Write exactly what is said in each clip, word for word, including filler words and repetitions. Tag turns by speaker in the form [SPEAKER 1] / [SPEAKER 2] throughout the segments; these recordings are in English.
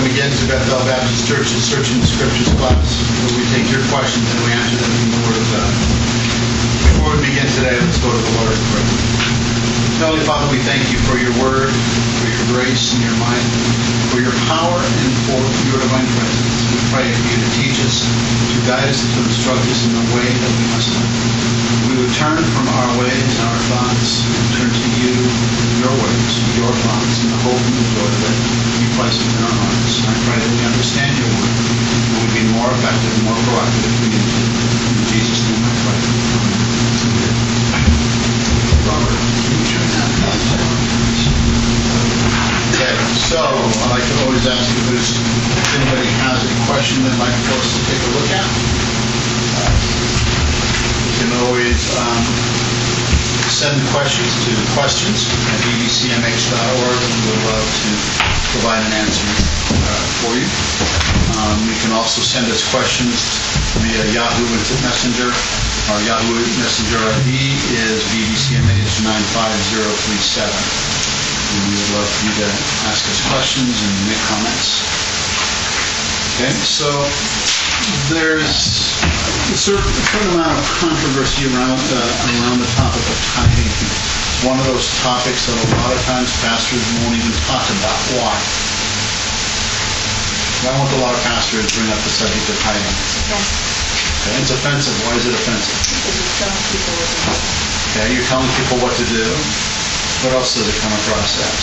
[SPEAKER 1] again to Bethel Baptist Church and Searching the Scriptures class, where we take your questions and we answer them in the Word of God. Before we begin today, let's go to the Lord in prayer. Heavenly Father, we thank you for your Word, for your grace and your might, for your power and for your divine presence. We pray for you to teach us, to guide us, to instruct us in the way that we must live. We would turn from our ways and our thoughts and turn to you, your ways, your thoughts, and the hope and the joy that you place within our hearts. And I pray that we understand your word and we be more effective and more proactive if we need to. In Jesus' name I pray. Robert, can you turn that down? Okay, so I like to always ask if there's if anybody has a question they'd like for us to take a look at. You can always um, send questions to questions at b b c m h dot org, and we'll love to provide an answer uh, for you. Um, you can also send us questions via Yahoo Messenger. Our Yahoo Messenger I D is b b c m h nine five zero three seven. And we would love for you to ask us questions and make comments. Okay, so there's a certain, a certain amount of controversy around uh, around the topic of tithing. One of those topics that a lot of times pastors won't even talk about. Why? Why won't a lot of pastors bring up the subject of tithing? Okay, it's offensive. Why is it offensive?
[SPEAKER 2] Because you're telling people what to do.
[SPEAKER 1] Okay, you're telling people what to do. What else does it come across as?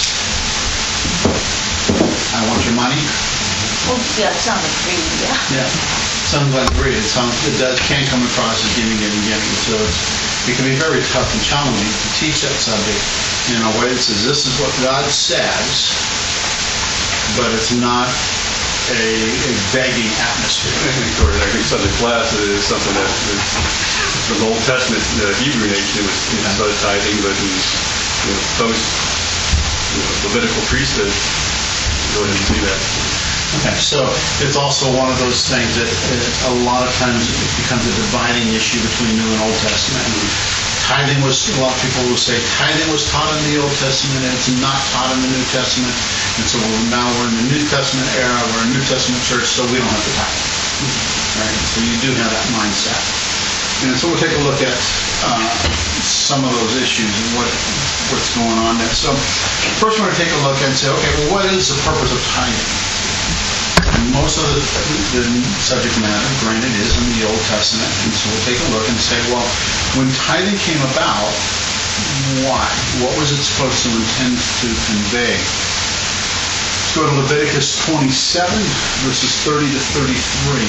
[SPEAKER 1] I want your money.
[SPEAKER 2] Oh, yeah, it sounds like greed, yeah.
[SPEAKER 1] Yeah, sounds like greed. It sounds, it does, can come across as giving, giving, giving. So it's, it can be very tough and challenging to teach that subject in a way that says this is what God says, but it's not a, a begging atmosphere.
[SPEAKER 3] I think, Corey, I think Sunday class is something that is, from the Old Testament, the Hebrew nation was you know, started tithing, but in you know, post you know, Levitical priesthood, you really didn't see that.
[SPEAKER 1] Okay, so it's also one of those things that uh, a lot of times it becomes a dividing issue between New and Old Testament. Tithing was, a lot of people will say, tithing was taught in the Old Testament and it's not taught in the New Testament. And so now we're in the New Testament era, we're a New Testament church, so we don't have to tithe. Right? So you do have that mindset. And so we'll take a look at uh, some of those issues and what what's going on there. So first we're going to take a look and say, okay, well, what is the purpose of tithing? Most of the, the subject matter, granted, is in the Old Testament, and so we'll take a look and say, well, when tithing came about, why? What was it supposed to intend to convey? Let's go to Leviticus twenty-seven, verses thirty to thirty-three.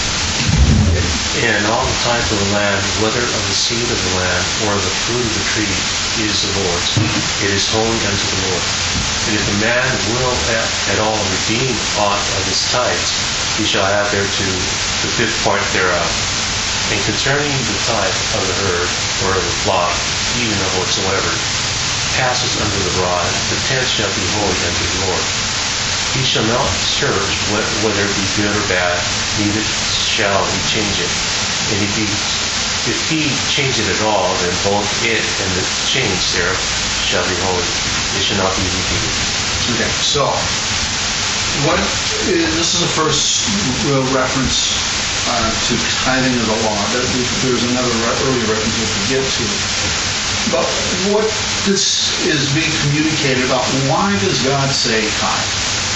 [SPEAKER 4] And all the tithe of the land, whether of the seed of the land or of the fruit of the tree, is the Lord's. It is holy unto the Lord. And if a man will at, at all redeem aught of his tithes, he shall have thereto the fifth part thereof. And concerning the tithe of the herd or of the flock, even of whatsoever passes under the rod, the tenth shall be holy unto the Lord. He shall not search whether it be good or bad, neither shall he change it. And if he, if he change it at all, then both it and the change thereof shall be holy. It shall not be repeated.
[SPEAKER 1] Okay, so what is, this is the first real reference uh, to tithing of the law. There's another earlier reference we'll get to. But what this is being communicated about, why does God say tithe?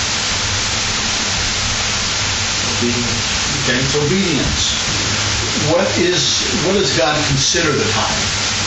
[SPEAKER 1] Obedience. Okay, it's obedience. What is what does God consider the tithe?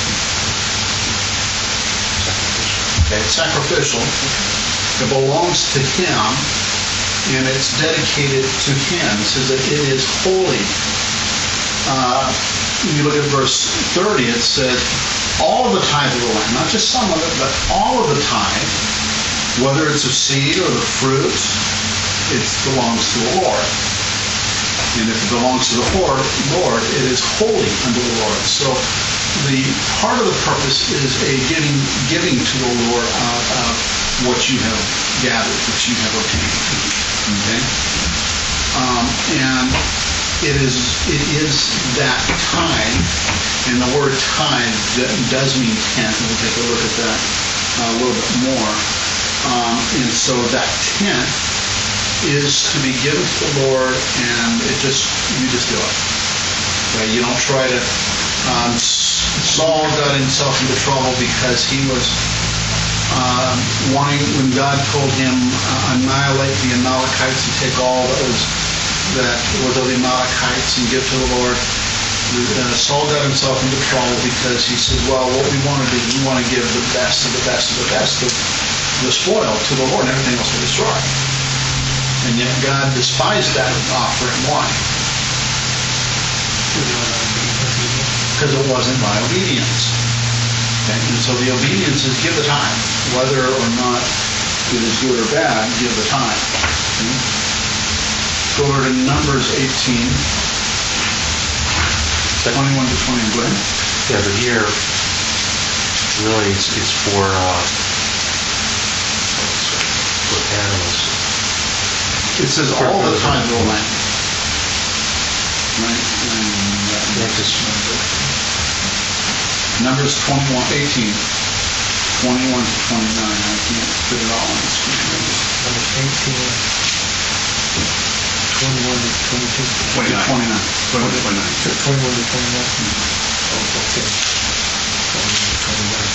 [SPEAKER 1] Okay, it's sacrificial. It belongs to Him, and it's dedicated to Him. It says that it is holy. Uh, when you look at verse thirty, it says, all of the tithe of the land, not just some of it, but all of the tithe, whether it's a seed or the fruit, it belongs to the Lord. And if it belongs to the Lord, Lord, it is holy unto the Lord. So the part of the purpose is a giving giving to the Lord of, of what you have gathered, what you have obtained. Okay? Um, and it is it is that tithe, and the word tithe does mean tenth, and we'll take a look at that uh, a little bit more. Um, and so that tenth is to be given to the Lord, and it just, you just do it. Okay, you don't try to, um, Saul got himself into trouble because he was um, wanting, when God told him, uh, annihilate the Amalekites and take all that was, that was of the Amalekites and give to the Lord. Uh, Saul got himself into trouble because he said, well, what we want to do is we want to give the best of the best of the best of the spoil to the Lord, and everything else will destroy. And yet God despised that offering. Why? Because it wasn't by obedience. Okay? And so the obedience is give the time. Whether or not it is good or bad, give the time. Okay? Go over to Numbers eighteen. twenty-one to twenty, go ahead.
[SPEAKER 4] Yeah, but here, really, it's, it's for, uh, for animals.
[SPEAKER 1] It says all the time of the land. Right? And,
[SPEAKER 4] Yeah, just,
[SPEAKER 1] Numbers twenty-one, eighteen, twenty-one to twenty-nine. I can't put it all on the screen.
[SPEAKER 5] Numbers eighteen, twenty-one to twenty-two.
[SPEAKER 3] twenty-nine.
[SPEAKER 1] twenty-nine.
[SPEAKER 3] twenty-one to twenty-nine.
[SPEAKER 5] So twenty-one to twenty-nine? Oh, okay. twenty-one to twenty-nine.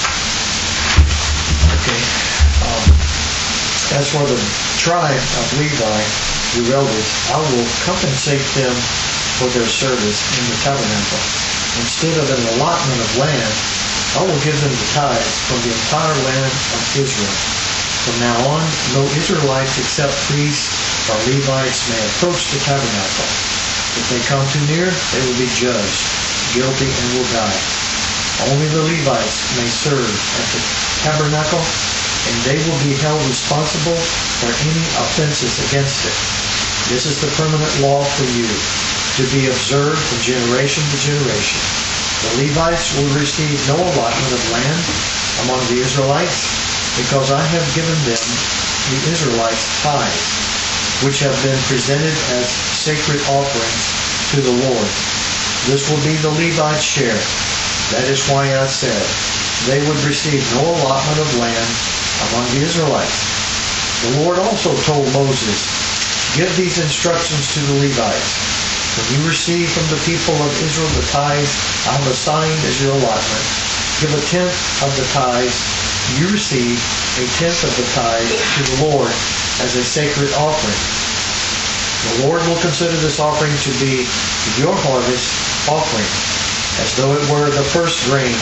[SPEAKER 5] Okay. Um, As for the tribe of Levi, the elders, I will compensate them for their service in the tabernacle. Instead of an allotment of land, I will give them the tithes from the entire land of Israel. From now on, no Israelites except priests or Levites may approach the tabernacle. If they come too near, they will be judged, guilty, and will die. Only the Levites may serve at the tabernacle, and they will be held responsible for any offenses against it. This is the permanent law for you, to be observed from generation to generation. The Levites will receive no allotment of land among the Israelites, because I have given them the Israelites' tithes, which have been presented as sacred offerings to the Lord. This will be the Levites' share. That is why I said they would receive no allotment of land among the Israelites. The Lord also told Moses, give these instructions to the Levites. When you receive from the people of Israel the tithes I have assigned as your allotment, give a tenth of the tithes you receive, a tenth of the tithes to the Lord as a sacred offering. The Lord will consider this offering to be your harvest offering, as though it were the first grain,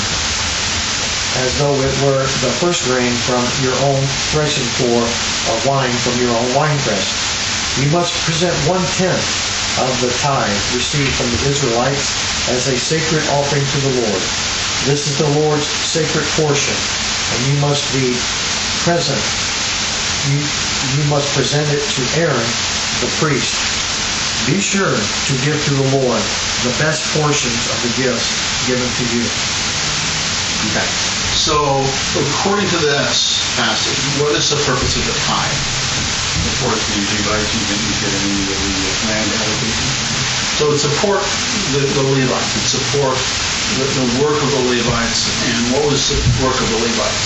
[SPEAKER 5] as though it were the first grain from your own threshing floor, or wine from your own winepress. You must present one-tenth of the tithe received from the Israelites as a sacred offering to the Lord. This is the Lord's sacred portion, and you must be present. You, you must present it to Aaron, the priest. Be sure to give to the Lord the best portions of the gifts given to you.
[SPEAKER 1] Okay. So, according to this passage, what is the purpose of the tithe?
[SPEAKER 3] Support the Levites, you didn't get any of the land allocation.
[SPEAKER 1] So it support the, the Levites, it support the, the work of the Levites. And what was the work of the Levites?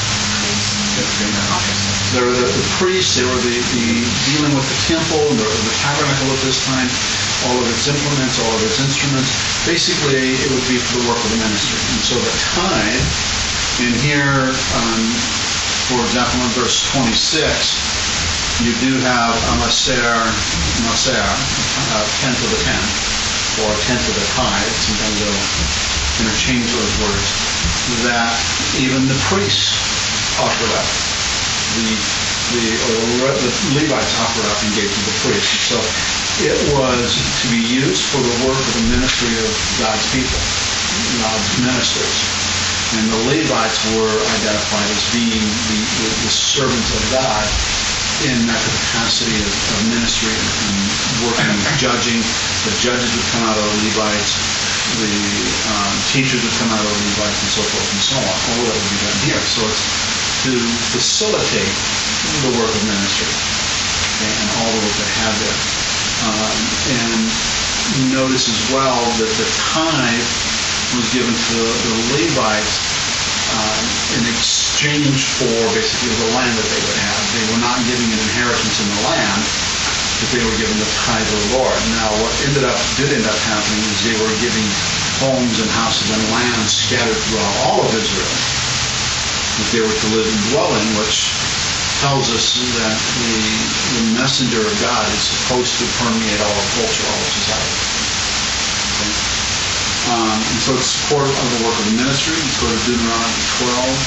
[SPEAKER 1] They were the, the priests, they were the, the dealing with the temple, the, the tabernacle at this time, all of its implements, all of its instruments. Basically, it would be for the work of the ministry. And so the tithe, in here, um, for example, in verse twenty-six, you do have a maser, maser, a tenth of a tenth, or a tenth of a tithe. Sometimes they'll interchange those words. That even the priests offered up. The the, or the Levites offered up and gave to the priests. So it was to be used for the work of the ministry of God's people, God's ministers. And the Levites were identified as being the, the, the servants of God in that capacity of, of ministry and working, judging. The judges would come out of the Levites, the um, teachers would come out of the Levites, and so forth and so on. All that would be done here. So it's to facilitate the work of ministry, okay, and all the work they have there. Um, and notice as well that the tithe was given to the Levites uh, in exchange for basically the land that they would have. They were not giving an inheritance in the land. that they were given the tithe of the Lord. Now, what ended up, did end up happening is they were giving homes and houses and land scattered throughout all of Israel that they were to live and dwell in, which tells us that the, the messenger of God is supposed to permeate all of culture, all of society. Okay? Um, and so it's support of the work of the ministry. Let's go to Deuteronomy twelve,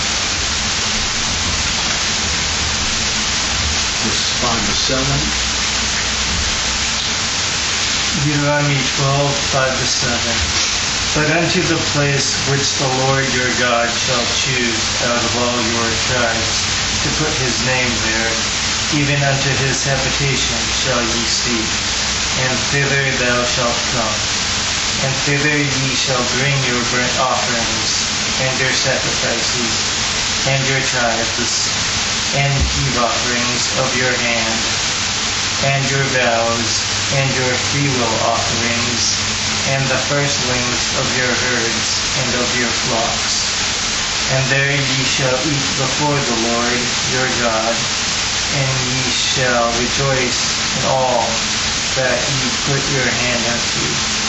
[SPEAKER 1] verses five to seven.
[SPEAKER 6] Deuteronomy twelve, five to seven. But unto the place which the Lord your God shall choose out of all your tribes to put his name there, even unto his habitation shall ye seek, and thither thou shalt come. And thither ye shall bring your burnt offerings, and your sacrifices, and your tithes, and heave offerings of your hand, and your vows, and your freewill offerings, and the firstlings of your herds and of your flocks. And there ye shall eat before the Lord your God, and ye shall rejoice in all that ye put your hand unto,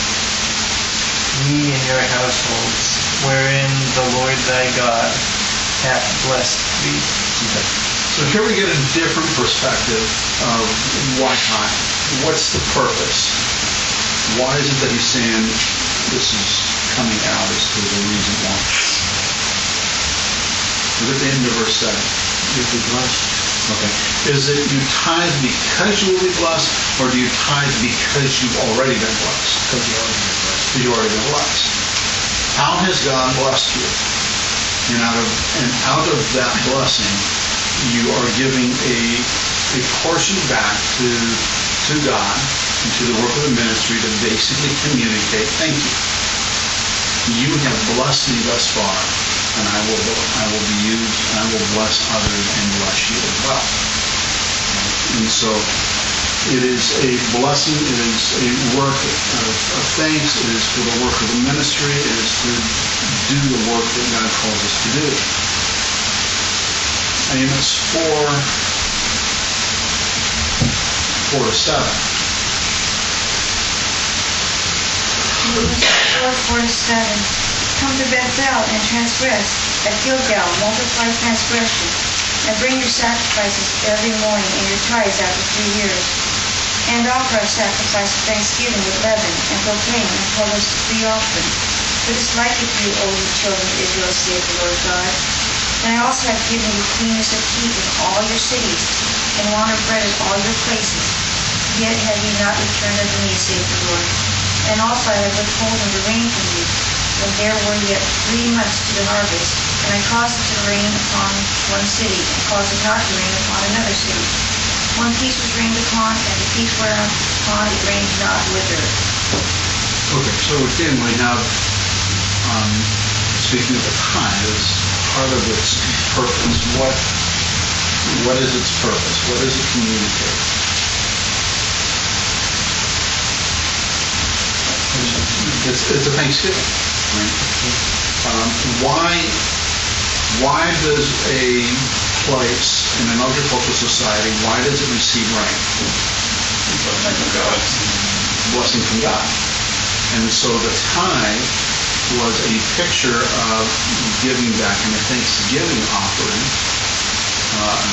[SPEAKER 6] ye and your households, wherein the Lord thy God hath blessed thee.
[SPEAKER 1] Okay. So here we get a different perspective of why tithe. What's the purpose? Why is it that he's saying this is coming out as to the reason why? Look at the end of verse seven. You'll be blessed. Okay. Is it you tithe because you will be blessed, or do you tithe because you've already been blessed? Because you already been blessed. Because you already been blessed. How has God blessed you? And out of and out of that blessing, you are giving a a portion back to to God and to the work of the ministry to basically communicate, thank you. You have blessed me thus far, and I will I will be used, and I will bless others and bless you as well. And so it is a blessing, it is a work of, of thanks, it is for the work of the ministry, it is to do the work that God calls us to do. Amos four, four to seven.
[SPEAKER 2] Four, four to seven. Come to Bethel and transgress. At Gilgal, multiply transgression, and bring your sacrifices every morning and your tithes after three years. And offer a sacrifice of thanksgiving with leaven, and proclaim and publish the free offering. For this liketh you, O ye children of Israel, saith the Lord God. And I also have given you cleanness of teeth in all your cities, and want of bread in all your places. Yet have ye not returned unto me, saith the Lord. And also I have withholden the rain from you, when there were yet three months to the harvest. And I caused it to rain upon one city, and caused it not to rain upon another city. One piece was rained upon, and the piece whereupon it rained not withered.
[SPEAKER 1] Okay, so again, we have, um, speaking of the tithe, as part of its purpose. What, what is its purpose? What does it communicate? It's, it's a Thanksgiving, right? Um, why, why does a place in an agricultural society, why does it receive rain?
[SPEAKER 3] Blessing from God.
[SPEAKER 1] Blessing from God. And so the tithe was a picture of giving back in a Thanksgiving offering, uh,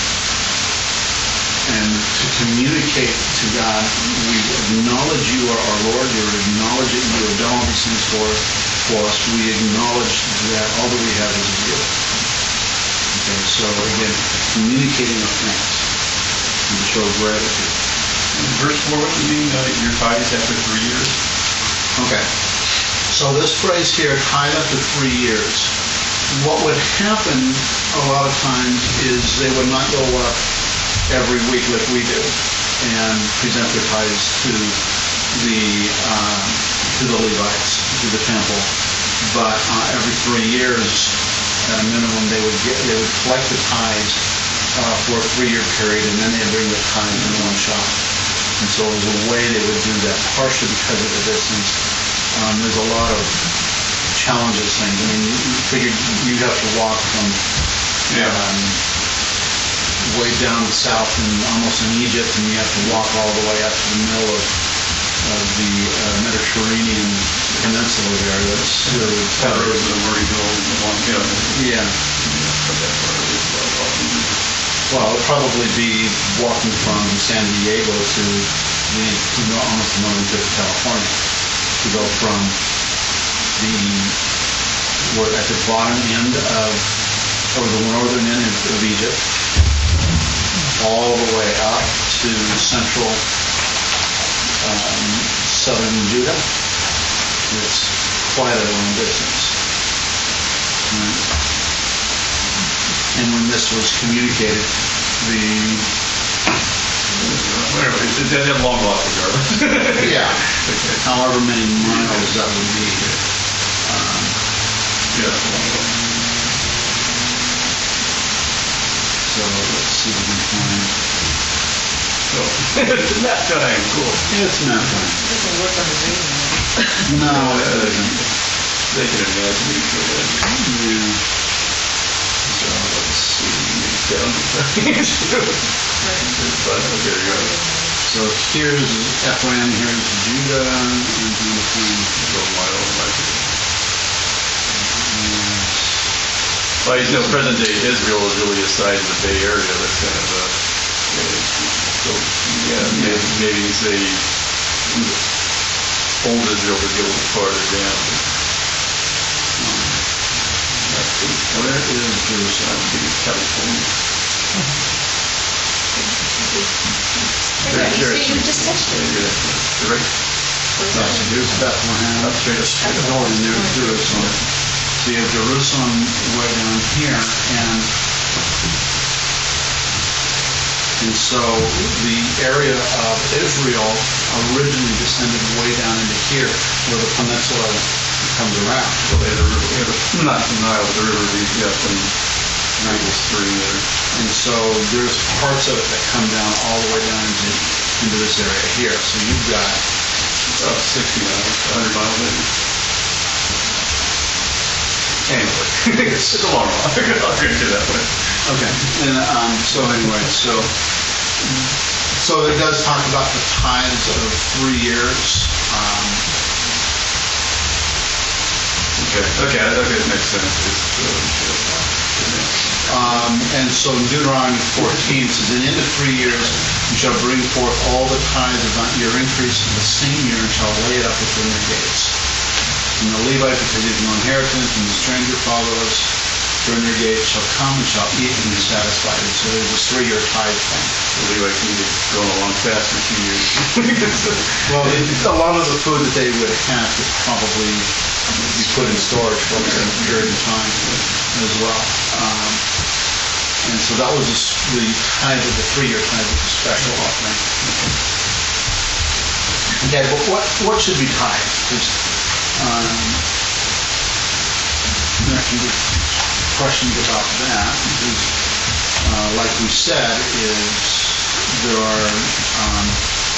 [SPEAKER 1] and to communicate to God, we acknowledge you are our Lord, you acknowledge that you have done all these things for, for us, we acknowledge that all that we have is of you. Okay, so again, communicating of thanks and to show gratitude.
[SPEAKER 3] In verse four, what does it mean, uh, your tithes after three years?
[SPEAKER 1] Okay. So this phrase here, tithe up to three years, what would happen a lot of times is they would not go up every week like we do and present their tithes to the uh, to the Levites, to the temple, but uh, every three years at a minimum they would get they would collect the tithes uh, for a three-year period, and then they'd bring the tithes in one shot. And so it was a way they would do that, partially because of the distance. Um, there's a lot of challenges things. I mean, you, you figured you'd have to walk from
[SPEAKER 3] Yeah.
[SPEAKER 1] um, way down south and almost in Egypt, and you have to walk all the way up to the middle of, of the uh, Mediterranean peninsula there. That's really
[SPEAKER 3] Part of the Murray Hill, the one, you know,
[SPEAKER 1] yeah.
[SPEAKER 3] but that part of it is about walking.
[SPEAKER 1] Well, it'll probably be walking from San Diego to the to the- almost the northern tip of California to go from the we're at the bottom end of or the northern end of of Egypt all the way up to central um, southern Judah. It's quite a long distance. Right. And when this was communicated, the
[SPEAKER 3] Whatever, it, it, that long walk regardless.
[SPEAKER 1] yeah, however many miles that would be. Um,
[SPEAKER 3] Yeah.
[SPEAKER 1] so let's see if we can find.
[SPEAKER 3] So, it's nap time, cool.
[SPEAKER 1] It's not fun.
[SPEAKER 2] Doesn't work on the radio.
[SPEAKER 1] No, it doesn't.
[SPEAKER 3] They can imagine me for that.
[SPEAKER 1] Yeah.
[SPEAKER 3] So, let's see, down the But, okay, there you go.
[SPEAKER 1] So here's Ephraim, here's Judah, and I'm trying to find.
[SPEAKER 3] Go a mile, like it. Well, you know, present day Israel is really a side of the Bay Area that's kind of a, so, yeah, maybe, maybe you say old Israel would get a little farther down.
[SPEAKER 1] Where is Jerusalem?
[SPEAKER 3] California.
[SPEAKER 2] There, you see, you just touched it.
[SPEAKER 3] You're right.
[SPEAKER 1] Yes, here's Bethlehem.
[SPEAKER 3] Up straight, up straight up.
[SPEAKER 1] And there's Jerusalem. So you have Jerusalem way down here, and and so the area of Israel originally descended way down into here, where the peninsula comes around.
[SPEAKER 3] So they had a river, they had a- not the Nile, but the river, the- yeah, from Nile Spring there.
[SPEAKER 1] And so there's parts of it that come down all the way down into, into this area here. So you've got,
[SPEAKER 3] About sixty miles, a hundred miles maybe. Anyway, it's it's a long walk. I'll get you that way.
[SPEAKER 1] okay, and um, so anyway, so, so it does talk about the tithes of three years. Um,
[SPEAKER 3] Okay, okay, okay, it makes sense. It's, uh,
[SPEAKER 1] Um, and so in Deuteronomy fourteen, it says, "And in the three years you shall bring forth all the tithes of your increase in the same year and shall lay it up within your gates. And the Levite, because he has no inheritance, and the stranger fatherless during your gates shall come and shall eat and be satisfied." And so there's this three-year tithe thing.
[SPEAKER 3] the Levites need to go along fast for two years.
[SPEAKER 1] Well, it, a lot of the food that they would have could probably be put in storage for a certain period of time as well. Um, and so that was the s- the tithe of the three-year tithe was a special offering. Okay, but what what should be tithed? Because um, there can be questions about that. Because, uh, like we said, is there are um,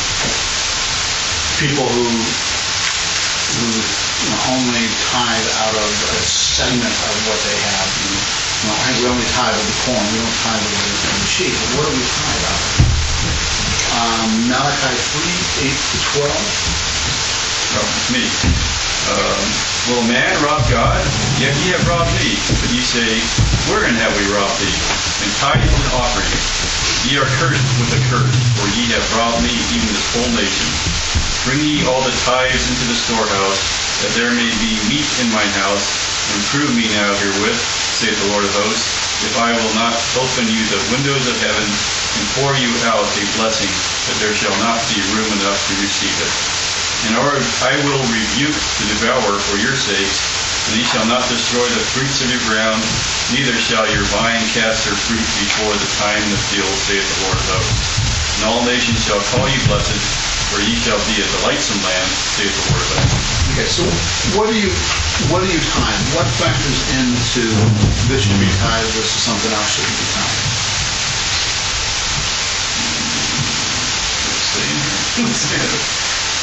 [SPEAKER 1] people who who you know, only tithe out of a segment of what they have. You know, hey, we only tithe of the corn, we don't tithe of the, of the sheep. But what do we tithe out of? Um, Malachi three, eight to twelve.
[SPEAKER 3] No, it's me. Um, Will man rob God? Yet ye have robbed me. But ye say, Wherein have we robbed thee? In tithes and offerings. Ye are cursed with a curse, for ye have robbed me, even this whole nation. Bring ye all the tithes into the storehouse, that there may be meat in mine house, and prove me now herewith, saith the Lord of hosts, if I will not open you the windows of heaven, and pour you out a blessing, that there shall not be room enough to receive it. And or I will rebuke the devourer for your sakes, and he shall not destroy the fruits of your ground, neither shall your vine cast her fruit before the time in the field, saith the Lord of hosts. And all nations shall call you blessed, for ye shall be a delightsome land, saith the Lord of hosts.
[SPEAKER 1] Okay, so what do you what do you tithe? What factors into this should be tithe versus something else shouldn't be tithe?
[SPEAKER 3] Let's see. Let's see.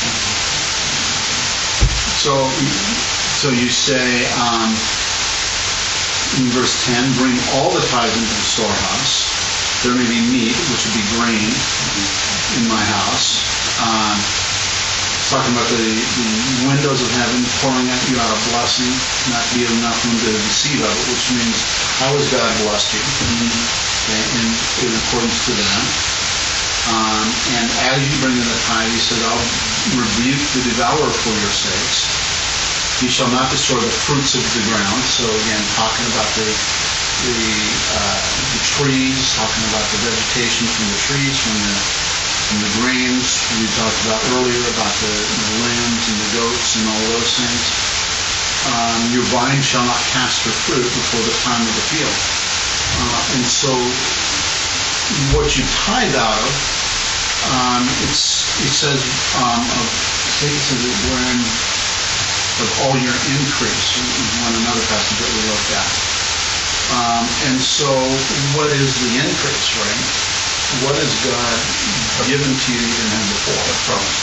[SPEAKER 1] So, so you say um, in verse ten, bring all the tithes into the storehouse. There may be meat, which would be grain, in my house. Um, it's talking about the, the windows of heaven pouring at you out a blessing, not be enough room to receive of it, which means how has God blessed you? Okay, in, in accordance to that. Um, and as you bring in the tithe, he says, I'll rebuke the devourer for your sakes. You shall not destroy the fruits of the ground. So again, talking about the the, uh, the trees, talking about the vegetation from the trees, from the from the grains we talked about earlier, about the, the lambs and the goats and all those things. Um, your vine shall not cast her fruit before the time of the field. Uh, and so what you tithe out of, um, it's it says um, of I think it says that when of all your increase is one another passage that we looked at. Um, and so what is the increase, right? What has God given to you you didn't have before? A promise.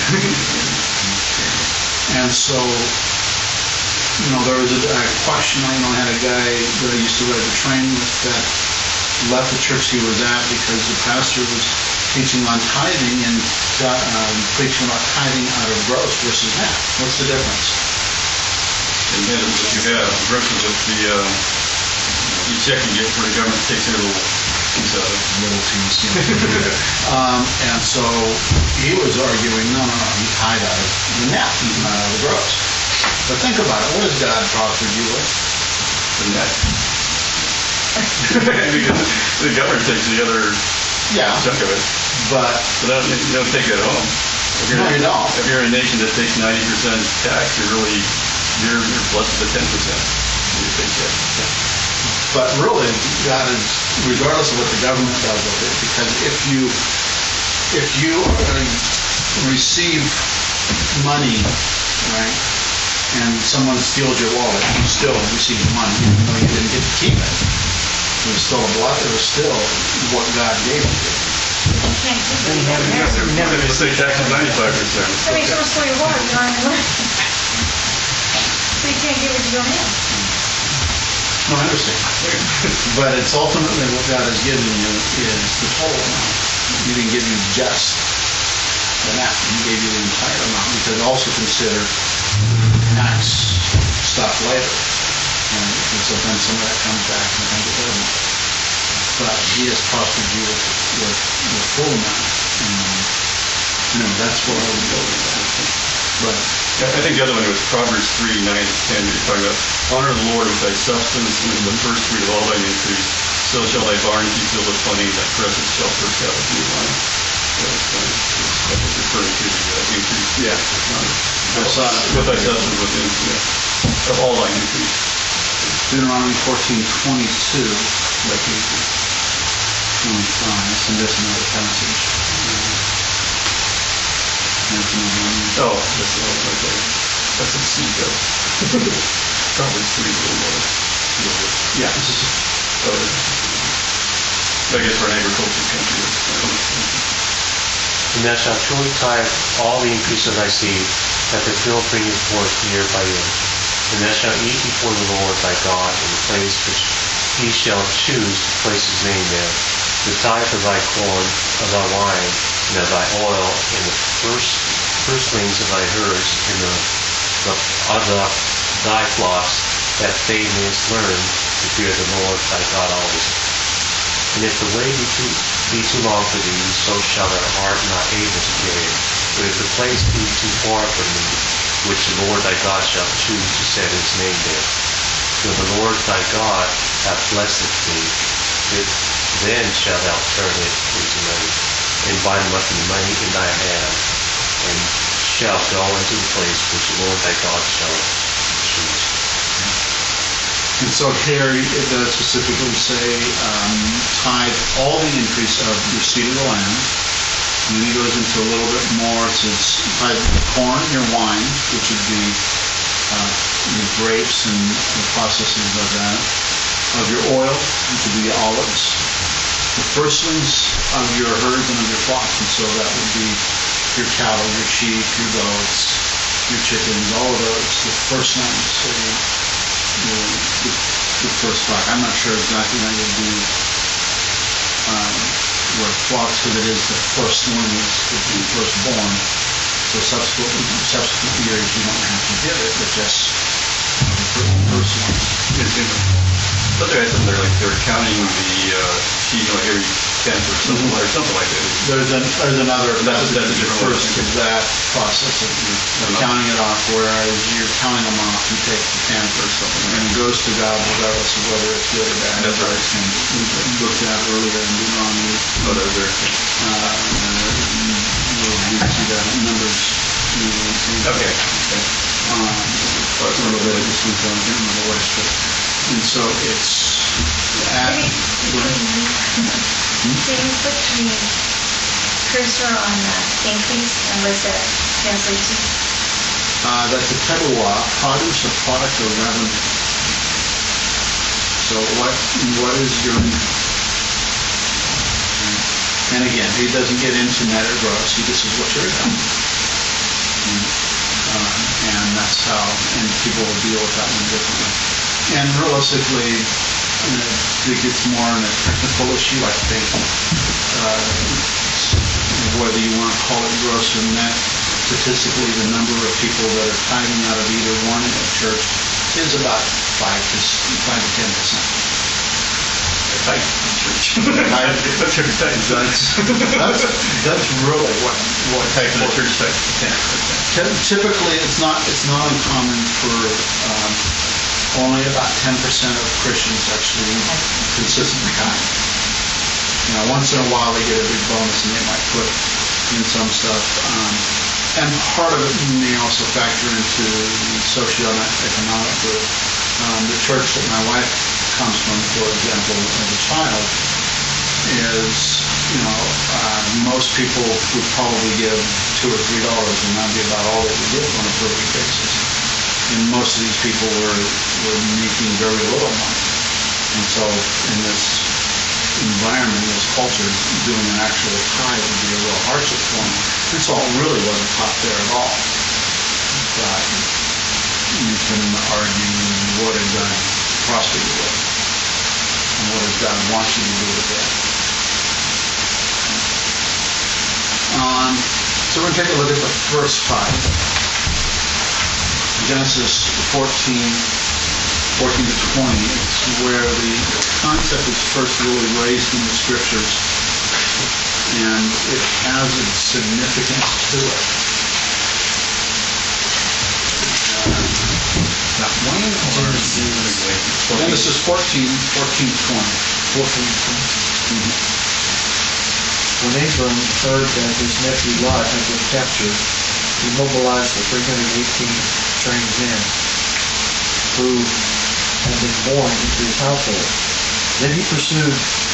[SPEAKER 1] And so, you know, there was a, a question, I know, I had a guy that I used to ride the train with that left the church he was at because the pastor was teaching on tithing and um, preaching about tithing out of gross versus net. What's the difference?
[SPEAKER 3] And then what you have versus with the, uh, you check and get where the government takes their little piece out of it.
[SPEAKER 1] Little piece, you know. um, and so he was arguing, no, no, no, you tithe out of the net, not out of the gross. But think about it, what has God prospered you with?
[SPEAKER 3] The net. Because the government takes the other
[SPEAKER 1] Yeah,
[SPEAKER 3] chunk of it.
[SPEAKER 1] but
[SPEAKER 3] But that, you don't take that home. If you're,
[SPEAKER 1] No, you don't.
[SPEAKER 3] If you're in a nation that takes ninety percent tax, you're really, you're, you're blessed with the ten percent. You take that.
[SPEAKER 1] But really, God is, regardless of what the government does with it, because if you, if you uh, receive money, right, and someone steals your wallet, you still receive the money, even though you didn't get to keep it. It was still a block, it was still what God gave you.
[SPEAKER 2] You can't keep it. You
[SPEAKER 6] never-
[SPEAKER 2] never-
[SPEAKER 6] you never-
[SPEAKER 3] Let's say tax is ninety-five percent.
[SPEAKER 2] I mean, someone stole your wallet, you don't have the money. So you can't give it to your hand.
[SPEAKER 1] No, I understand. But it's ultimately what God has given you is the total amount. He didn't give you just the net, He gave you the entire amount, because also consider tax stuff later. And and so then some of that comes back and comes to government. But He has prospered you with, with the full amount. And, you know, that's what I would go with that. But
[SPEAKER 3] I I think the other one was Proverbs three, nine to ten, you're talking about, honor the Lord with thy substance and with the first fruit of all thine increase. So shall thy barns be filled with plenty, thy presence shall burst out with new wine. So it's, uh, that was referring to the uh, increase.
[SPEAKER 1] yeah,
[SPEAKER 3] With with thy substance within, yeah, of all thine increase.
[SPEAKER 1] Deuteronomy fourteen twenty-two, like twenty-five, and this another passage. Uh,
[SPEAKER 3] Oh, that's the one right there. That's a seed though. Probably three a little more.
[SPEAKER 1] Yeah.
[SPEAKER 3] Oh, I guess we're an agricultural country.
[SPEAKER 4] And thou shalt truly tithe all the increase of thy seed, that the field bringeth forth year by year. And thou shalt eat before the Lord thy God in the place which he shall choose to place his name there. The tithe of thy corn, of thy wine, and of thy oil, and the first firstlings of thy herds, and the, the of the, thy flocks, that they mayest learn to fear the Lord thy God always. And if the way be too, be too long for thee, so shall thy heart not able to carry it. But if the place be too far from thee, which the Lord thy God shall choose to set his name there, till the Lord thy God hath blessed thee, it, then shalt thou turn it into money, and bind up the money in thy hand, and shalt go into the place which the Lord thy God shall choose.
[SPEAKER 1] And so here it does specifically say, um, tithe all the increase of your seed of the land. And then he goes into a little bit more. It says, tithe the corn, your wine, which would be uh, your grapes and the processes of that, of your oil, which would be the olives, the firstlings of your herds and of your flocks. And so that would be your cattle, your sheep, your goats, your chickens, all of those, the firstlings. So you, The, the, the first flock. I'm not sure exactly how you do um, where flocks, because it is the first one, it's the firstborn. So subsequent, subsequent years, you don't have to give it, but just the first ones.
[SPEAKER 3] But there is something like they're counting the uh, sheep, you know, every tenth or something,
[SPEAKER 1] Mhm.
[SPEAKER 3] or something like that.
[SPEAKER 1] There's an, there's another,
[SPEAKER 3] That's-
[SPEAKER 1] method
[SPEAKER 3] that's a
[SPEAKER 1] that
[SPEAKER 3] different
[SPEAKER 1] refers
[SPEAKER 3] one.
[SPEAKER 1] to that process of of counting it off, whereas you're counting them off, you take the tenth or something, and it goes to God regardless of whether it's good or bad.
[SPEAKER 3] That's right.
[SPEAKER 1] And we looked at earlier in Deuteronomy,
[SPEAKER 3] Oh, those are,
[SPEAKER 1] uh, we'll read through that in Numbers. you know,
[SPEAKER 3] okay.
[SPEAKER 1] Um, a little bit of this week, I don't remember the rest, but, and so it's, at,
[SPEAKER 2] Can you put the cursor on the increase and what does that translate to?
[SPEAKER 1] uh, that's a tebuah, produce or product or revenue. So what, what is your income? And again, he doesn't get into net or gross, he just says, what's your income? And, um, and that's how, and people will deal with that one differently. And realistically, uh, it gets more in a technical issue, I think, uh, whether you want to call it gross or net, statistically, the number of people that are tithing out of either one in a church is about five to, five to ten percent.
[SPEAKER 3] Tight church. What's your tight?
[SPEAKER 1] That's, that's, that's really what, what.
[SPEAKER 3] Tight for the church tight.
[SPEAKER 1] Ty- Typically, it's not, it's not uncommon for, um, only about ten percent of Christians actually consistently tithe. You know, once in a while they get a big bonus and they might put in some stuff. Um, and part of it may also factor into socioeconomic group. Um, the church that my wife comes from, for example, as a child, is, you know, uh, most people would probably give two or three dollars, and that'd be about all they would give on a per week basis. And most of these people were were making very little money. And so in this environment, in this culture, doing an actual tithe would be a real hardship for them. And so it really wasn't taught there at all. But you can argue, what did God prosper you with? And what does God want you to do with that? Um, so we're going to take a look at the first tithe. Genesis fourteen, fourteen to twenty, it's where the concept is first really raised in the scriptures, and it has its significance to it. Now, Wayne, or Genesis fourteen, fourteen to twenty.
[SPEAKER 5] fourteen. When Abram heard that his nephew Lot had been captured, he mobilized the three hundred eighteen trained men who had been born into his household. Then he pursued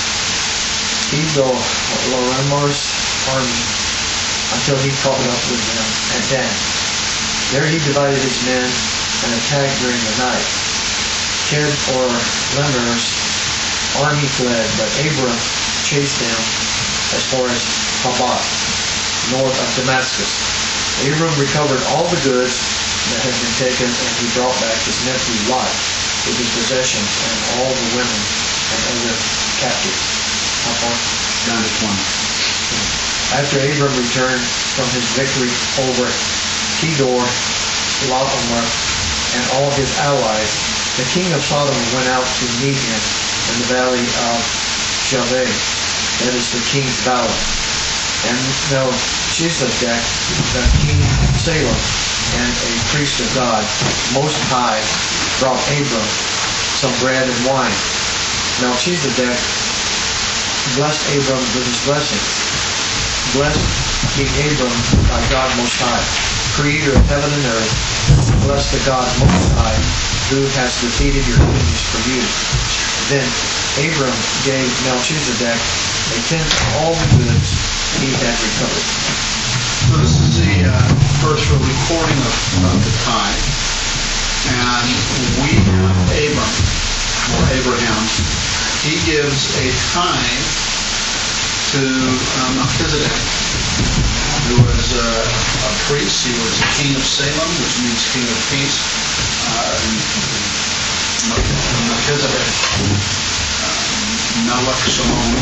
[SPEAKER 5] Kedorlaomer's army until he caught up with them at Dan. There he divided his men and attacked during the night. Kedorlaomer's army fled, but Abram chased them as far as Habat, north of Damascus. Abram recovered all the goods that had been taken, and he brought back his nephew Lot with his possessions and all the women and other captives. How far?
[SPEAKER 1] Down to twenty.
[SPEAKER 5] After Abram returned from his victory over Kedorlaomer and all his allies, the king of Sodom went out to meet him in the valley of Shaveh, that is the king's valley. And Melchizedek, the king of Salem, and a priest of God, Most High, brought Abram some bread and wine. Melchizedek blessed Abram with his blessing. Blessed King Abram by God Most High, creator of heaven and earth. Bless the God Most High, who has defeated your enemies for you. Then Abram gave Melchizedek a tenth of all the goods he had recovered.
[SPEAKER 1] So this is the uh, first recording of, of the tithe. And we have Abram, or Abraham, he gives a tithe to uh, Melchizedek, who was uh, a priest. He was the king of Salem, which means king of peace. Uh, Melchizedek, uh, Melech Shalom,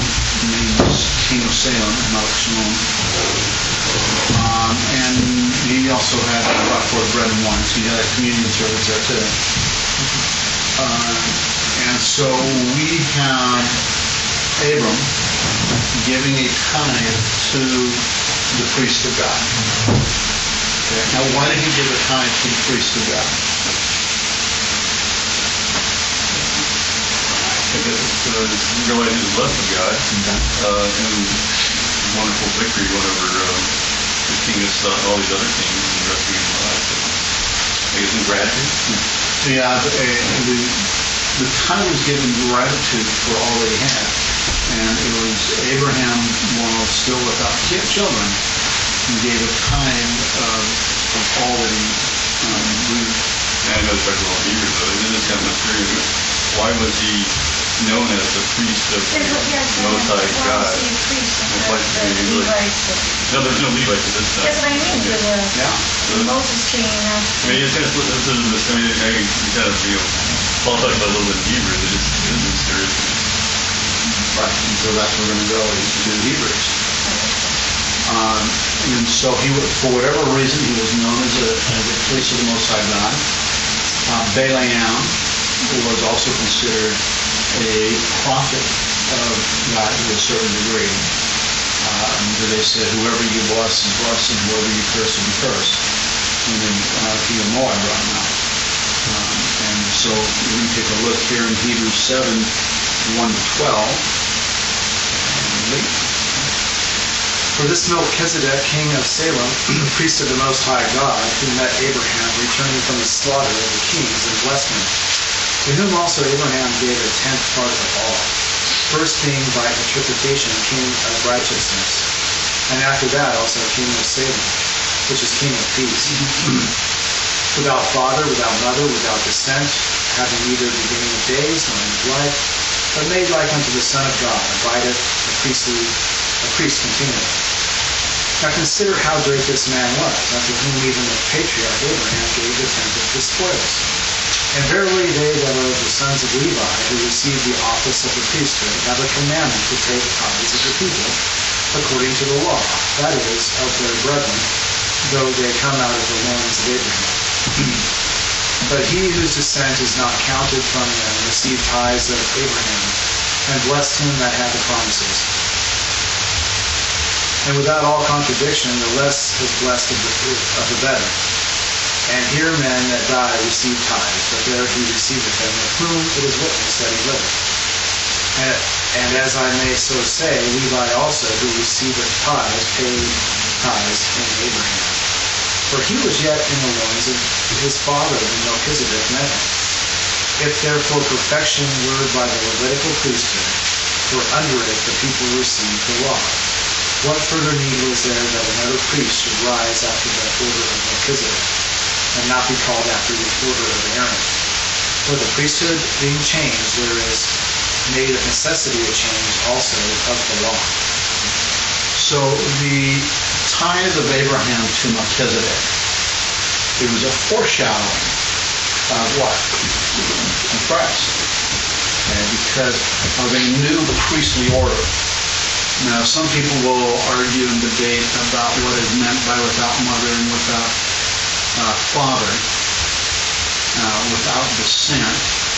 [SPEAKER 1] name was King of Salem, Melech Shalom. Um, and he also had brought forth bread and wine, so he had a communion service there too. Uh, and so we have Abram giving a tithe to the priest of God. Okay. Now, why did he give a tithe to the priest of God?
[SPEAKER 3] Because uh, he realized his love of God uh, and wonderful victory whenever uh, the king has done all these other things and rescuing his life. So, I guess in gratitude.
[SPEAKER 1] Yeah, the, the, the tithe was given gratitude for all that he had. And it was Abraham, while still without ki- children, he gave a tithe of, of all that he um, grew.
[SPEAKER 3] And I know it's back to all Hebrews, though. Isn't this kind of mysterious? Why was he known as the priest of the Most High God?
[SPEAKER 2] Well, yes, the
[SPEAKER 3] It's like,
[SPEAKER 2] Levites,
[SPEAKER 3] No, there's no Levites at this time.
[SPEAKER 2] that's what I mean, with the,
[SPEAKER 1] Yeah.
[SPEAKER 2] the Moses changing out.
[SPEAKER 3] I mean, it's kind of, this is, this, I mean, I can kind of, you know, Paul talks about a little bit in Hebrews, it is, it is mysterious.
[SPEAKER 1] Right, and so that's where we're going to go into Hebrews. Um, and so he, wa- for whatever reason, he was known as a, as a priest of the Most High God. Uh, Balaam was also considered a prophet of God to a certain degree. Um, they said, whoever you bless is blessed, and whoever you curse will be cursed. And then uh, King of Moab right now. Um, and so we're going to take a look here in Hebrews seven, one to twelve.
[SPEAKER 7] For this Melchizedek, king of Salem, priest of the Most High God, who met Abraham returning from the slaughter of the kings and blessed him, to whom also Abraham gave a tenth part of all, first being by interpretation king of righteousness, and after that also king of Salem, which is king of peace. Without father, without mother, without descent, having neither beginning of days nor end of life, but made like unto the Son of God, abideth a priestly, a priest continually. Now consider how great this man was, unto whom even the patriarch Abraham gave the tenth of the spoils. And verily they that are of the sons of Levi, who receive the office of the priesthood, have a commandment to take tithes of the people, according to the law, that is, of their brethren, though they come out of the loins of Abraham. But he whose descent is not counted from them received tithes of Abraham, and blessed him that had the promises. And without all contradiction, the less is blessed of the, of the better. And here men that die receive tithes, but there he receiveth them, of whom it is witnessed that he liveth. And, and as I may so say, Levi also, who receiveth tithes, paid tithes in Abraham. For he was yet in the loins of his father when Melchizedek met him. If therefore perfection were by the Levitical priesthood, for under it the people received the law, what further need was there that another priest should rise after the order of Melchizedek, and not be called after the order of Aaron? For the priesthood being changed, there is made of necessity a change also of the law.
[SPEAKER 1] So the tithe of Abraham to Melchizedek, it was a foreshadowing of what? Of Christ. Okay, because of a new priestly order. Now, some people will argue and debate about what is meant by without mother and without uh, father, uh, without descent,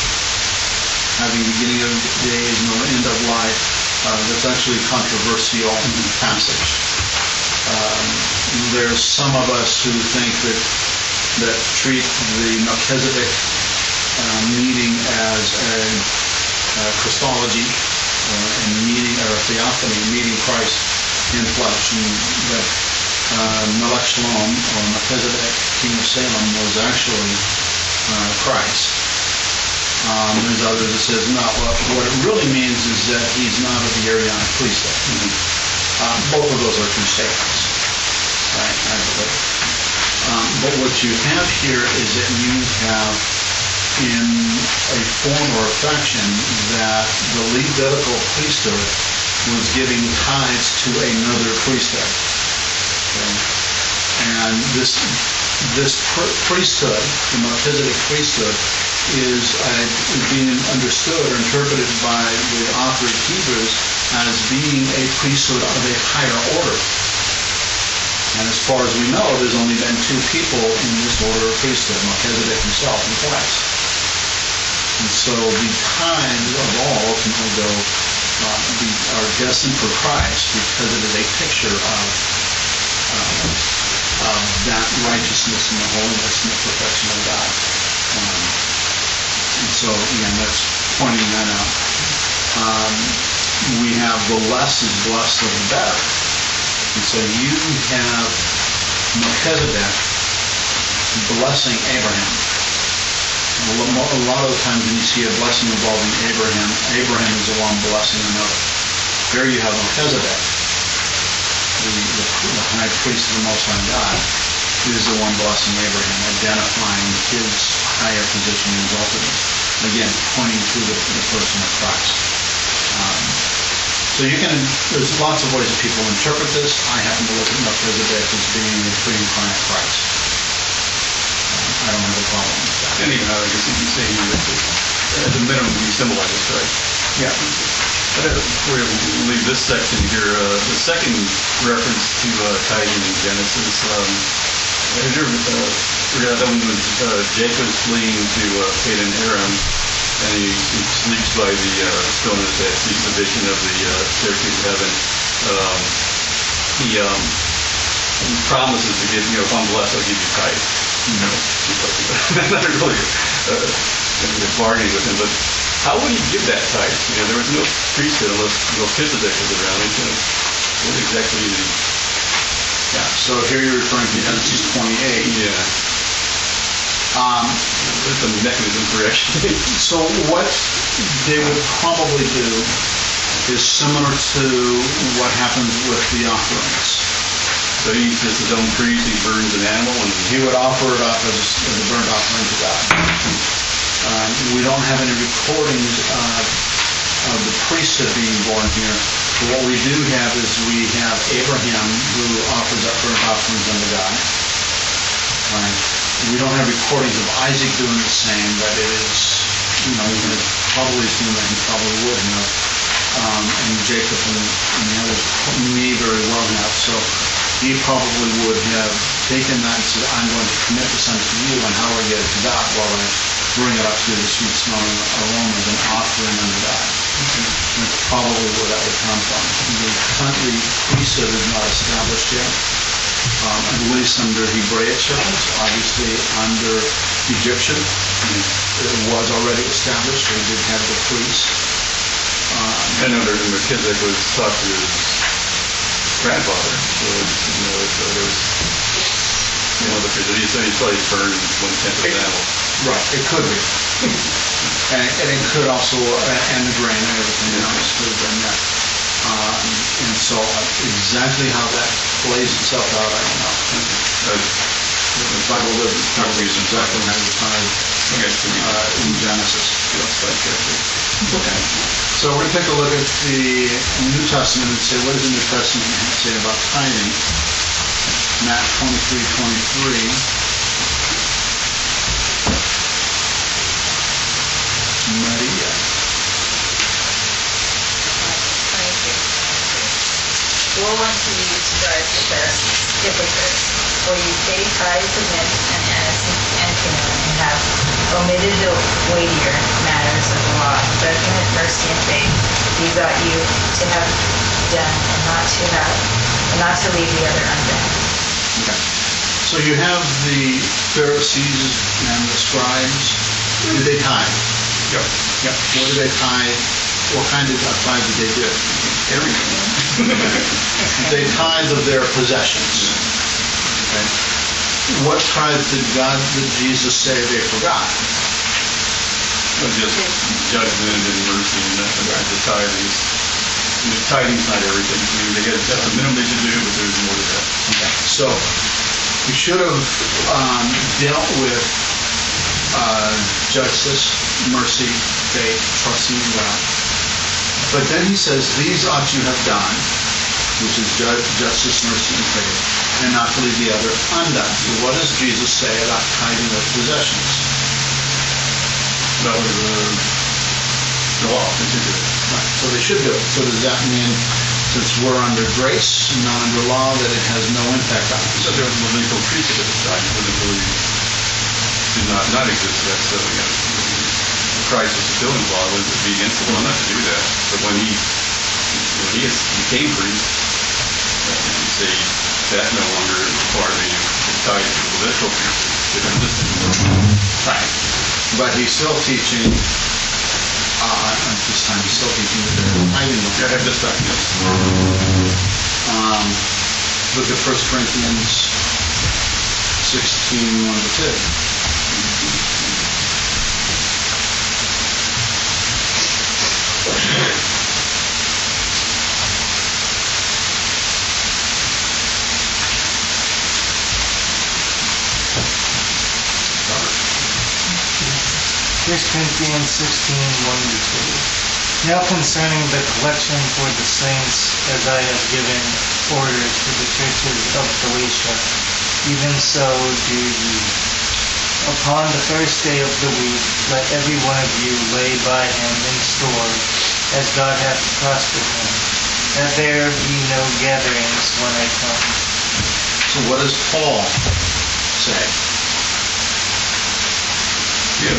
[SPEAKER 1] having beginning of days nor end of life. Uh, that's actually a controversial passage. Um, there's some of us who think that that treat the Melchizedek uh, meeting as a, a Christology uh, and meeting or a theophany, meeting Christ in flesh, and that uh, Melech Shalom or Melchizedek, king of Salem, was actually uh, Christ. Um, there's others that says, no, what, what it really means is that he's not of the Aaronic priesthood. Um, both of those are true statements, right, I believe. Um, but what you have here is that you have in a form or affection that the Levitical priesthood was giving tithes to another priesthood. Okay? And this this priesthood, the Melchizedek priesthood, is uh, being understood or interpreted by the author of Hebrews as being a priesthood of a higher order. And as far as we know, there's only been two people in this order of priesthood, Melchizedek himself and Christ. And so the tithes of all ultimately go, uh, be, are destined for Christ because it is a picture of, uh, of that righteousness and the holiness and the perfection of God. Um, and so, again, that's pointing that out. Um, we have the less is blessed of the better. And so you have Melchizedek blessing Abraham. A lot of the times when you see a blessing involving Abraham, Abraham is the one blessing another. There you have Melchizedek, the, the, the high priest of the Most High God, is the one blessing Abraham, identifying his higher position and exaltedness. Again, pointing to the, the person of Christ. Um, So you can, there's lots of ways that people interpret this. I happen to look at Melchizedek as being the pre-incarnate Christ. Um, I don't have a problem with that.
[SPEAKER 3] Anyhow, I guess you can say he, at the minimum, he symbolizes Christ.
[SPEAKER 1] Yeah.
[SPEAKER 3] But uh, before we leave this section here, uh, the second reference to uh, tithing in Genesis, um, have you ever uh, read that one when uh, Jacob's fleeing to uh, Padan Aram, and he, he sleeps by the uh, stone of that sees the vision of the uh, staircase of heaven. Um, he, um, he promises to give, you know, if I'm blessed, I'll give you tithe. You know, not really uh, bargaining with him, but how would he give that tithe? You know, there was no priesthood unless Melchizedek was around. And, you know, what exactly is he?
[SPEAKER 1] Yeah. So here you're referring to Genesis twenty-eight.
[SPEAKER 3] Yeah.
[SPEAKER 1] Um,
[SPEAKER 3] There's a mechanism for actually.
[SPEAKER 1] so what they would probably do is similar to what happens with the offerings.
[SPEAKER 3] So he's just his own priest, he burns an animal, and
[SPEAKER 1] He would offer it up as, as a burnt offering to God. Um, we don't have any recordings of, of the priesthood being born here. But what we do have is we have Abraham who offers up burnt offerings unto God. Right? We don't have recordings of Isaac doing the same, but it is, you know, we can probably assume that he probably would have. Um, and Jacob and, and the others may very well have. So he probably would have taken that and said, I'm going to commit this unto you, and how do I get it to God? Well, I bring it up to the sweet smelling aroma as an offering unto God. Mm-hmm. That's probably where that would come from. The country priesthood is not established yet. Um, at least under Hebraic circles, obviously under Egyptian, mm-hmm. it was already established. They did have the priest. Um,
[SPEAKER 3] I know that Melchizedek was taught to his grandfather, so you know, so there was you know the priest. He said he probably burned one tenth of the animal.
[SPEAKER 1] Right, it could be, and, and it could also, and the grain and everything else could have been that. Um, and so uh, exactly how that plays itself out, I don't know.
[SPEAKER 3] Uh,
[SPEAKER 1] The Bible doesn't tell us exactly how the time
[SPEAKER 3] okay,
[SPEAKER 1] uh, in Genesis. Okay. So we're going to take a look at the New Testament and say, what does the New Testament say about tithing? Matt twenty-three twenty-three. Maria.
[SPEAKER 8] Woe unto you, scribes, hypocrites, for you say tithes of mint and anise and cumin, and have omitted the weightier matters of the law, judgment, mercy, and faith. These ought you to have done, and not to have, and not to leave the other undone.
[SPEAKER 1] Okay. So you have the Pharisees and the scribes. Do they tithe?
[SPEAKER 3] Yep.
[SPEAKER 1] Yep. What do they tithe? What kind of tithe do they do? Everything. They tithe of their possessions. Okay. What tithe did God, did Jesus say they forgot?
[SPEAKER 3] Well, just judgment and mercy and nothing. Right. The tithe is, the tithing's not everything. I mean, they get, that's the minimum they should do, but there's more to that.
[SPEAKER 1] Okay. So we should have um, dealt with uh, justice, mercy, faith, trusting in God. But then he says, these ought you have done, which is ju- justice, mercy, and faith, and not to leave the other undone. So what does Jesus say about tithing of possessions?
[SPEAKER 3] That was uh, the law, particularly.
[SPEAKER 1] So they should do it. So does that mean, since we're under grace, not under law, that it has no impact on us?
[SPEAKER 3] So there was Levitical priesthood at the time, it wasn't really, did not, not exist yet, so, you know, Christ was fulfilling the law, it would be against the law not to do that. But when he, when he is- became priest, you say that no longer required any tied to the Levitical priesthood, didn't exist anymore.
[SPEAKER 1] Right. But he's still teaching, uh, at this time, he's still teaching that they're tithing.
[SPEAKER 3] Yeah, at this time, yes.
[SPEAKER 1] Um, look at First Corinthians sixteen, one to two.
[SPEAKER 6] First Corinthians sixteen, one to two. Now concerning the collection for the saints, as I have given order to the churches of Galatia, even so do ye. Upon the first day of the week, let every one of you lay by him in store, as God hath prospered him, that there be no gatherings when I come.
[SPEAKER 1] So what does Paul say?
[SPEAKER 3] Yeah.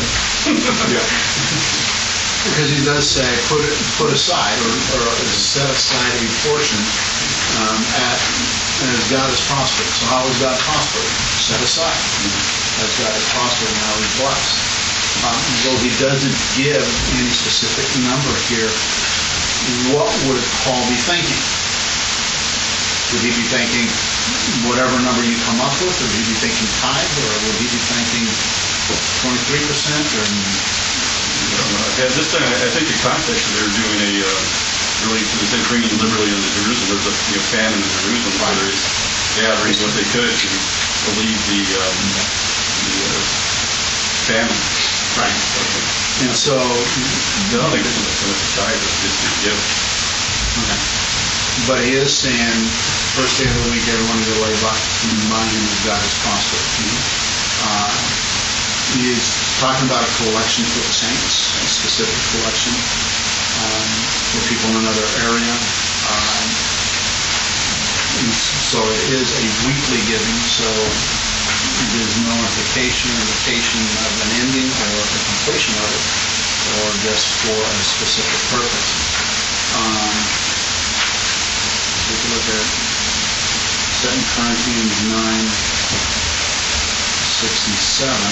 [SPEAKER 1] Because he does say, put it, put aside, or, or set aside a portion um, at, as God has prospered. So how is God prospered? Set aside. As God has prospered and how he's blessed. Um, though he doesn't give any specific number here, what would Paul be thinking? Would he be thinking whatever number you come up with, or would he be thinking tithe, or would he be thinking twenty-three percent, or
[SPEAKER 3] At this time, I think the context that they're doing a, uh, really, for the sake of bringing liberally into Jerusalem, there's a, you know, famine in Jerusalem, so they're gathering what they could to relieve the, um, the uh, famine.
[SPEAKER 1] right? And so,
[SPEAKER 3] I don't think this is so much a tithe, it's just a gift.
[SPEAKER 1] okay. But he is saying, first day of the week, everyone will lay by, remind him that God is prospered. Uh, he's talking about a collection for the saints, a specific collection um, for people in another area. Um, and so it is a weekly giving, so there's no implication, indication of an ending or the completion of it, or just for a specific purpose. Um, take a look at Second Corinthians nine, six and seven.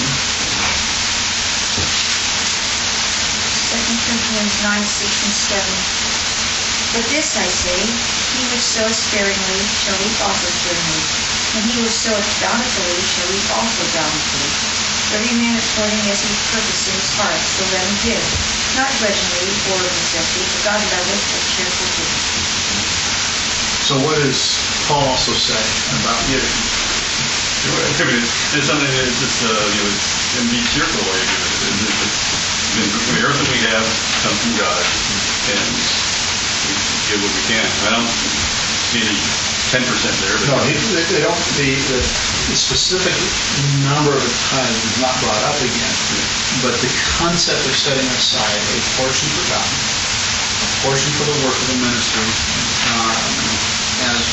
[SPEAKER 2] Second Corinthians nine, six and seven. But this I say, he which soweth sparingly shall reap also sparingly, and he which soweth bountifully shall reap also bountifully. Every man according as he purposed in his heart, so let him give, not grudgingly or of necessity, for God loveth a cheerful giver.
[SPEAKER 1] So what does Paul also say about giving?
[SPEAKER 3] I mean, it's, it's something that just, uh, you know, it's, and be cheerful while you do it. It's, it's, it's, I mean, everything we have comes from God, and we give what we can. I don't see any ten percent there, but
[SPEAKER 1] No, he- they they don't, the, the the specific number of tithes is not brought up again, but the concept of setting aside a portion for God, a portion for the work of the ministry, um, as,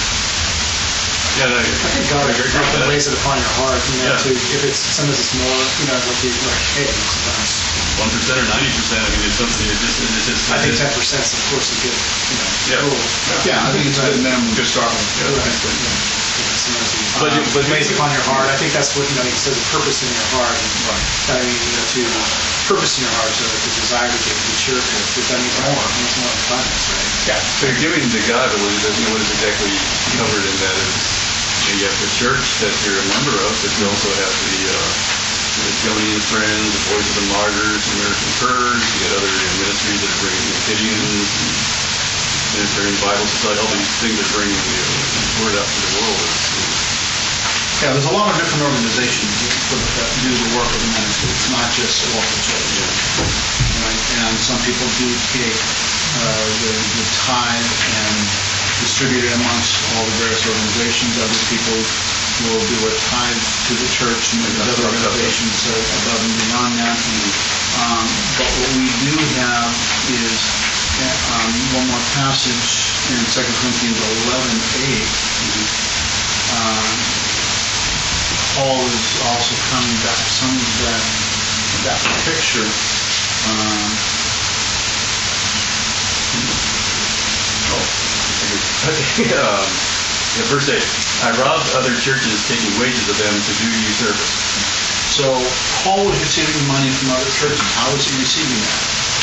[SPEAKER 3] yeah, I,
[SPEAKER 7] I think God often lays it upon your heart, you know,
[SPEAKER 3] Yeah.
[SPEAKER 7] to, if it's, sometimes it's more, you know, like you, like, hey, sometimes.
[SPEAKER 3] one percent or ninety percent, I mean, it's something, it's just, it's just.
[SPEAKER 7] I think
[SPEAKER 3] it's
[SPEAKER 7] ten
[SPEAKER 3] just-
[SPEAKER 7] percent is, of course, a good, you know,
[SPEAKER 3] Yeah.
[SPEAKER 7] rule.
[SPEAKER 1] yeah, I think it's a good minimum to start with.
[SPEAKER 7] Yeah, sometimes you-
[SPEAKER 3] But it- but-
[SPEAKER 7] lays upon your heart. I think that's what, you know, he says, a purpose in your heart. I mean, you know, to purpose in your heart, to, to desire to give, be cheerful, to done even more, much more than finance, right?
[SPEAKER 3] Yeah. So you're giving to God, but what is, what is exactly covered in that is, you know, you have the church that you're a member of, but you also have the, uh, the Jonian Friends, the Voice of the Martyrs, American Kurds, you got other ministries that are bringing the Gideons, and Unitarian Bible Society, all these things that are bringing the uh, word out to the world.
[SPEAKER 1] Yeah, there's a lot of different organizations that that do the work of the ministry. It's not just a local church. Right? And some people do take uh, the, the tithe and distribute it amongst all the various organizations. Other people will do a tithe to the church and the other organizations uh, above and beyond that. Um, but what we do have is um, one more passage in Second Corinthians eleven eight. Um, Paul is also coming back some of that that picture. Um,
[SPEAKER 3] Oh, um, yeah, verse eight. I robbed other churches, taking wages of them to do you service.
[SPEAKER 1] so Paul was receiving money from other churches. How was he receiving that?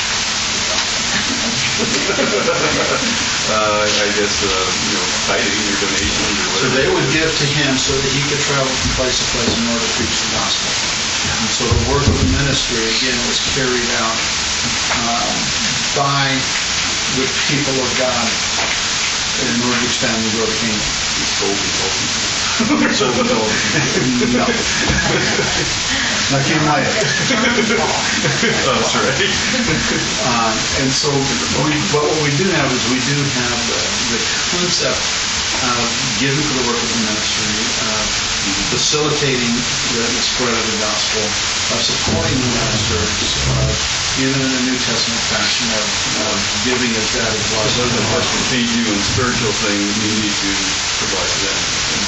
[SPEAKER 3] uh, I guess uh, you know, tithing or donations or
[SPEAKER 1] So
[SPEAKER 3] whatever.
[SPEAKER 1] they would give to him so that he could travel from place to place in order to preach the gospel. And so the work of the ministry, again, was carried out um, by the people of God in order to expand and grow the kingdom.
[SPEAKER 3] He sold people.
[SPEAKER 1] So we go, no. That came later.
[SPEAKER 3] Oh, that's right.
[SPEAKER 1] Um, and so, we, but what we do have is we do have the, the concept of giving for the work of the ministry, of facilitating the, the spread of the gospel, of supporting the ministers, of, even in the New Testament fashion, of, of giving as God has
[SPEAKER 3] So
[SPEAKER 1] blessed.
[SPEAKER 3] those of us that feed you in spiritual things, we need to provide to them.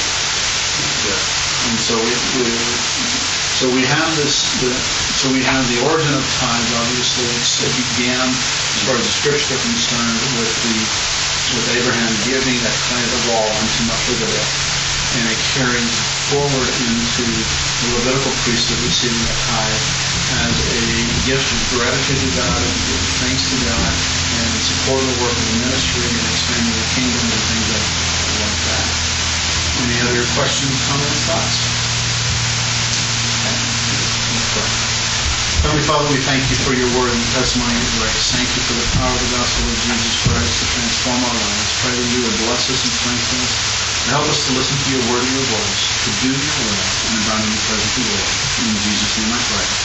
[SPEAKER 3] Yeah.
[SPEAKER 1] And so we, we so we have this, the, so we have the origin of tithes. Obviously, it's, it began, as far as the scriptures are concerned, with the with Abraham giving that tithe of all unto Melchizedek, and it carried forward into the Levitical priesthood receiving a tithe as a gift of gratitude to God and giving thanks to God and in support of the work of the ministry and expanding the kingdom and things like, like that. Any other questions, comments, thoughts? Heavenly Father, we thank you for your word and testimony of grace. Thank you for the power of the gospel of Jesus Christ to transform our lives. Pray that you would bless us and strengthen us and help us to listen to your word and your voice, to do your will and abound in the presence of the Lord. In Jesus' name I pray.